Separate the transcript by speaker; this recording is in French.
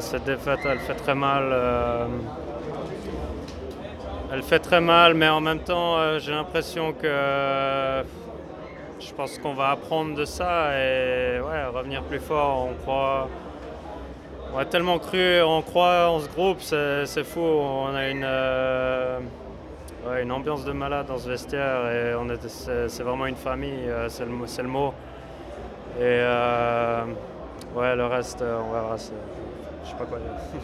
Speaker 1: cette défaite, elle fait très mal. Elle fait très mal, mais en même temps, j'ai l'impression que je pense qu'on va apprendre de ça et ouais, revenir plus fort. On a tellement cru, on croit en ce groupe, c'est fou. On a une ambiance de malade dans ce vestiaire et c'est vraiment une famille, c'est le mot. Et ouais, le reste, on verra. Je sais pas quoi dire.